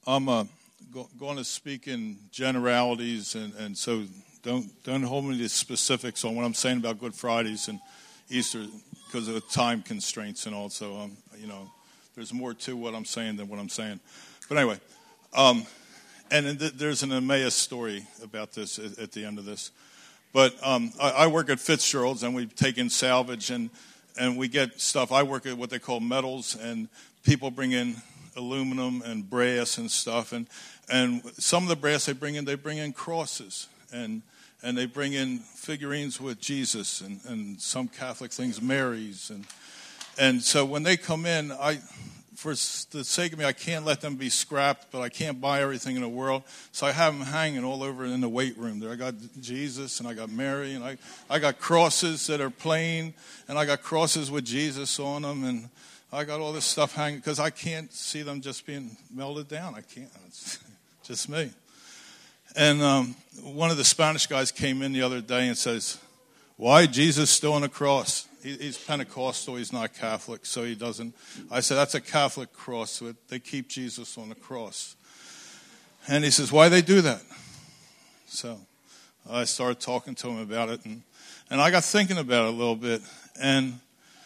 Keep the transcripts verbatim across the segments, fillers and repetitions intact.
I'm uh, go, going to speak in generalities, and, and so don't don't hold me to specifics on what I'm saying about Good Fridays and Easter because of time constraints, and also, um, you know, there's more to what I'm saying than what I'm saying. But anyway, um, and th- there's an Emmaus story about this at, at the end of this. But um, I, I work at Fitzgerald's, and we take in salvage, and and we get stuff. I work at what they call metals, and people bring in aluminum and brass and stuff, and and some of the brass they bring in, they bring in crosses, and and they bring in figurines with Jesus, and, and some Catholic things, Mary's, and and so when they come in, I, for the sake of me, I can't let them be scrapped, but I can't buy everything in the world, so I have them hanging all over in the weight room there. I got Jesus, and I got Mary, and I I got crosses that are plain, and I got crosses with Jesus on them, and I got all this stuff hanging because I can't see them just being melted down. I can't. It's just me. And um, one of the Spanish guys came in the other day and says, "Why Jesus still on the cross?" He, he's Pentecostal. He's not Catholic, so he doesn't. I said, "That's a Catholic cross. So it, they keep Jesus on the cross." And he says, "Why they do that?" So I started talking to him about it, and and I got thinking about it a little bit, and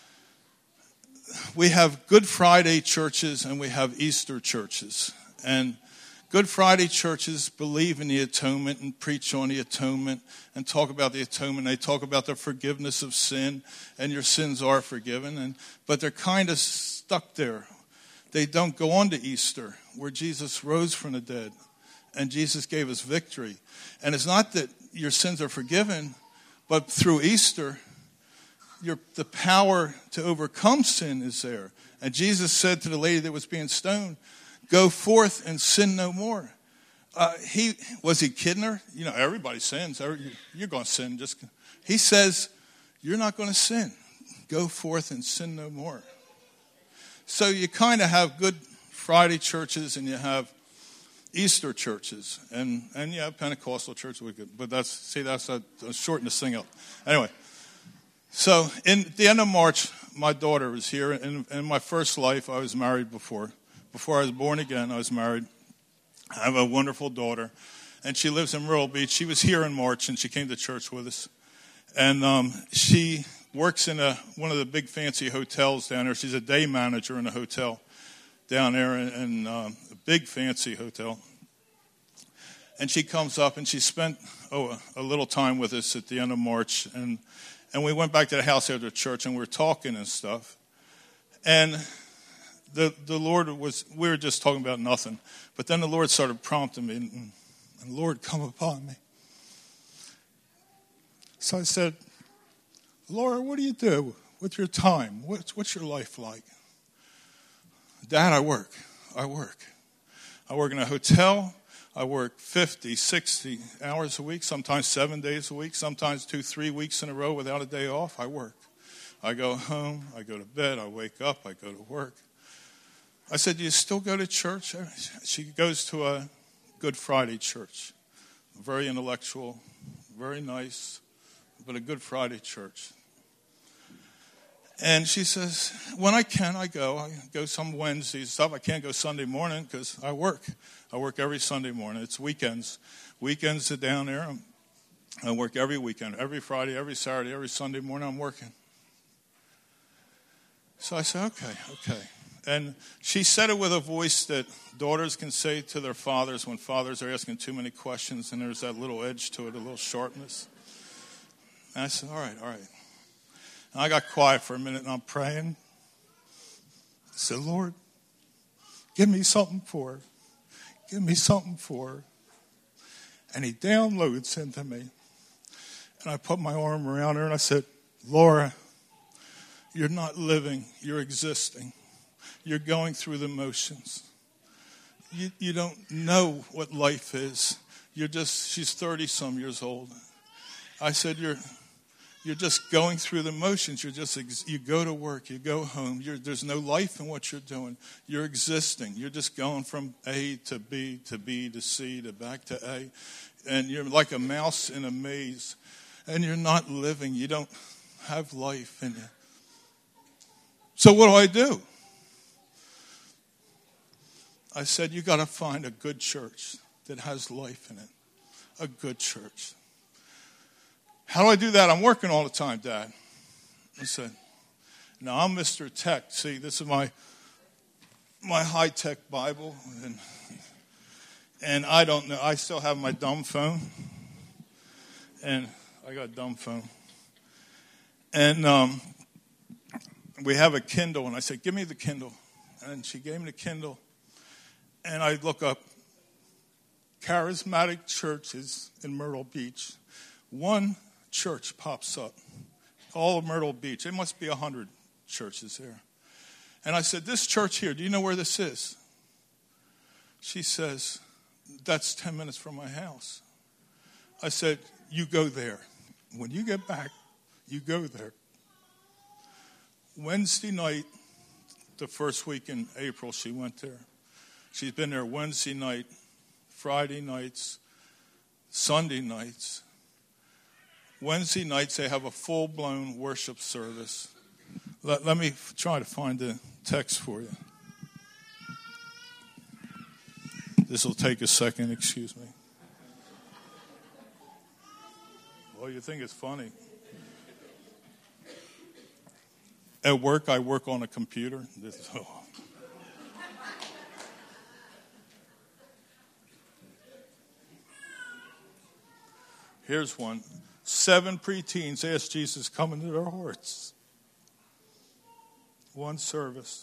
we have Good Friday churches and we have Easter churches. And Good Friday churches believe in the atonement and preach on the atonement and talk about the atonement. They talk about the forgiveness of sin, and your sins are forgiven. And but they're kind of stuck there. They don't go on to Easter, where Jesus rose from the dead and Jesus gave us victory. And it's not that your sins are forgiven, but through Easter, Your, the power to overcome sin is there. And Jesus said to the lady that was being stoned, "Go forth and sin no more." Uh, he was he kidding her? You know, everybody sins. You're going to sin. Just he says, "You're not going to sin. Go forth and sin no more." So you kind of have Good Friday churches and you have Easter churches, and and you have Pentecostal churches. But that's see, that's a, a shorten this thing up. Anyway. So, in the end of March, my daughter was here. In, in my first life, I was married before. Before I was born again, I was married. I have a wonderful daughter, and she lives in Myrtle Beach. She was here in March, and she came to church with us. And um, she works in a, one of the big fancy hotels down there. She's a day manager in a hotel down there, in, in um, a big fancy hotel. And she comes up, and she spent oh, a little time with us at the end of March, and And we went back to the house after church, and we were talking and stuff. And the the Lord was, we were just talking about nothing. But then the Lord started prompting me, and, and Lord, come upon me. So I said, "Laura, what do you do with your time? What's, what's your life like?" "Dad, I work. I work. I work in a hotel. I work fifty, sixty hours a week, sometimes seven days a week, sometimes two, three weeks in a row without a day off. I work. I go home, I go to bed, I wake up, I go to work." I said, "Do you still go to church?" She goes to a Good Friday church, very intellectual, very nice, but a Good Friday church. And she says, "When I can, I go. I go some Wednesdays and stuff. I can't go Sunday morning because I work. I work every Sunday morning. It's weekends. Weekends are down there. I work every weekend, every Friday, every Saturday, every Sunday morning I'm working." So I said, okay, okay. And she said it with a voice that daughters can say to their fathers when fathers are asking too many questions, and there's that little edge to it, a little sharpness. And I said, all right, all right. And I got quiet for a minute, and I'm praying. I said, "Lord, give me something for her. Give me something for her." And he downloads into me. And I put my arm around her, and I said, "Laura, you're not living, you're existing. You're going through the motions. You, you don't know what life is. You're just," she's thirty-some years old. I said, you're... You're just going through the motions. You're just you go to work, you go home. You're, there's no life in what you're doing. You're existing. You're just going from A to B to B to C to back to A, and you're like a mouse in a maze, and you're not living. You don't have life in you. So what do I do? I said, you got to find a good church that has life in it. A good church. How do I do that? I'm working all the time, Dad. I said, no, I'm Mister Tech. See, this is my my high-tech Bible. And, and I don't know. I still have my dumb phone. And I got a dumb phone. And um, we have a Kindle. And I said, give me the Kindle. And she gave me the Kindle. And I look up charismatic churches in Myrtle Beach. One church pops up. All of Myrtle Beach. There must be a hundred churches there. And I said, this church here, do you know where this is? She says, that's ten minutes from my house. I said, you go there. When you get back, you go there. Wednesday night, the first week in April, she went there. She's been there Wednesday night, Friday nights, Sunday nights. Wednesday nights, they have a full-blown worship service. Let, let me try to find the text for you. This will take a second, excuse me. Well, you think it's funny. At work, I work on a computer. This, oh. Here's one. Seven preteens asked Jesus to come into their hearts. One service.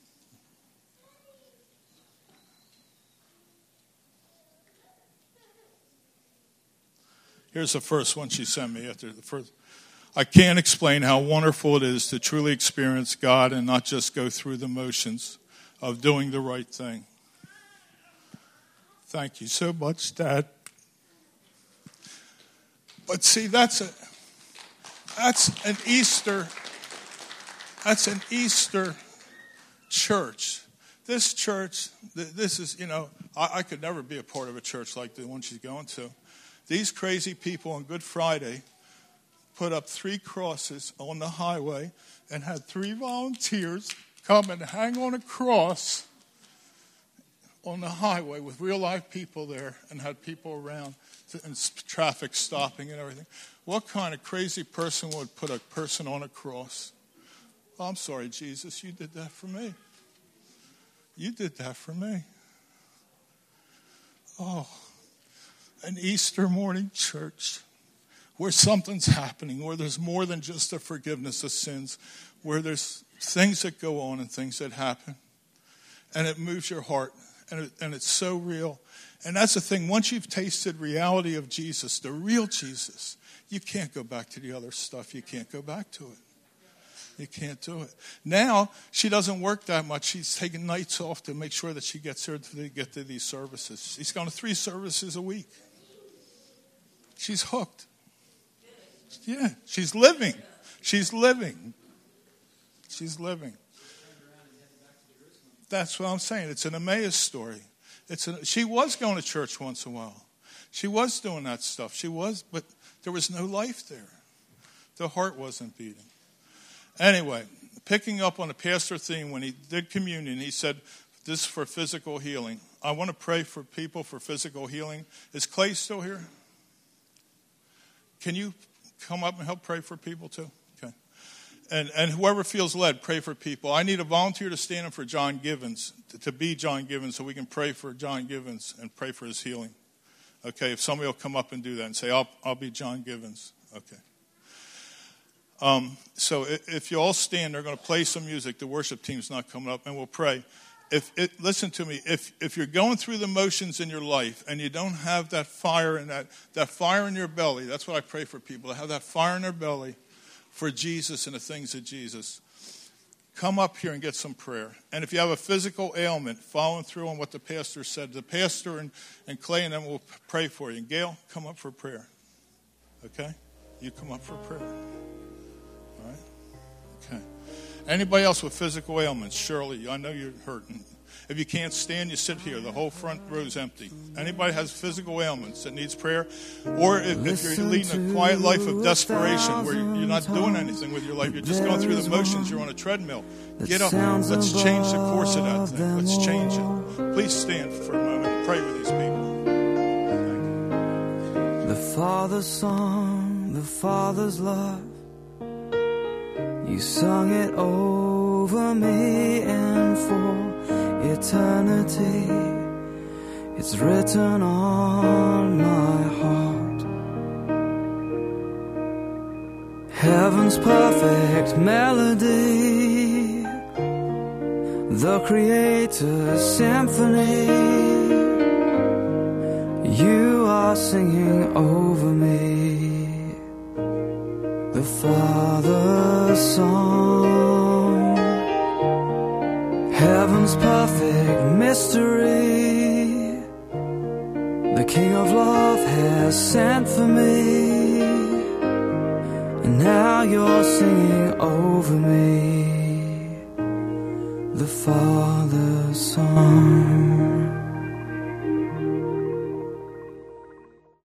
Here's the first one she sent me after the first. I can't explain how wonderful it is to truly experience God and not just go through the motions of doing the right thing. Thank you so much, Dad. But see, that's a that's an Easter that's an Easter church. This church, this is, you know, I, I could never be a part of a church like the one she's going to. These crazy people on Good Friday put up three crosses on the highway and had three volunteers come and hang on a cross on the highway with real live people there and had people around and traffic stopping and everything. What kind of crazy person would put a person on a cross? Oh, I'm sorry, Jesus, you did that for me. You did that for me. Oh, an Easter morning church where something's happening, where there's more than just a forgiveness of sins, where there's things that go on and things that happen, and it moves your heart, and, it, and it's so real. And that's the thing. Once you've tasted reality of Jesus, the real Jesus, you can't go back to the other stuff. You can't go back to it. You can't do it. Now, she doesn't work that much. She's taking nights off to make sure that she gets here to get to these services. She's gone to three services a week. She's hooked. Yeah, she's living. She's living. She's living. That's what I'm saying. It's an Emmaus story. It's a, she was going to church once in a while. She was doing that stuff. She was, but there was no life there. The heart wasn't beating. Anyway, picking up on the pastor theme, when he did communion, he said, this is for physical healing. I want to pray for people for physical healing. Is Clay still here? Can you come up and help pray for people too? Okay. And and whoever feels led, pray for people. I need a volunteer to stand in for John Givens, to, to be John Givens, so we can pray for John Givens and pray for his healing. Okay, if somebody will come up and do that and say, I'll I'll be John Givens. Okay. Um, so if you all stand, they're going to play some music. The worship team's not coming up, and we'll pray. If it, listen to me. If if you're going through the motions in your life and you don't have that fire and that that fire in your belly, that's what I pray for people, to have that fire in their belly for Jesus and the things of Jesus. Come up here and get some prayer. And if you have a physical ailment, following through on what the pastor said, the pastor and, and Clay and them will pray for you. And Gail, come up for prayer. Okay? You come up for prayer. All right? Okay. Anybody else with physical ailments? Shirley, I know you're hurting. If you can't stand, you sit here. The whole front row's empty. Anybody has physical ailments that needs prayer, or if, if you're leading a quiet life of desperation where you're not doing anything with your life, you're just going through the motions, you're on a treadmill, get up. Let's change the course of that thing. Let's change it. Please stand for a moment and pray with these people. The Father's song, the Father's love, you sung it over me, and for eternity it's written on my heart. Heaven's perfect melody, the Creator's symphony, you are singing over me. The Father's song, heaven's perfect mystery, the King of love has sent for me, and now you're singing over me. The Father's song.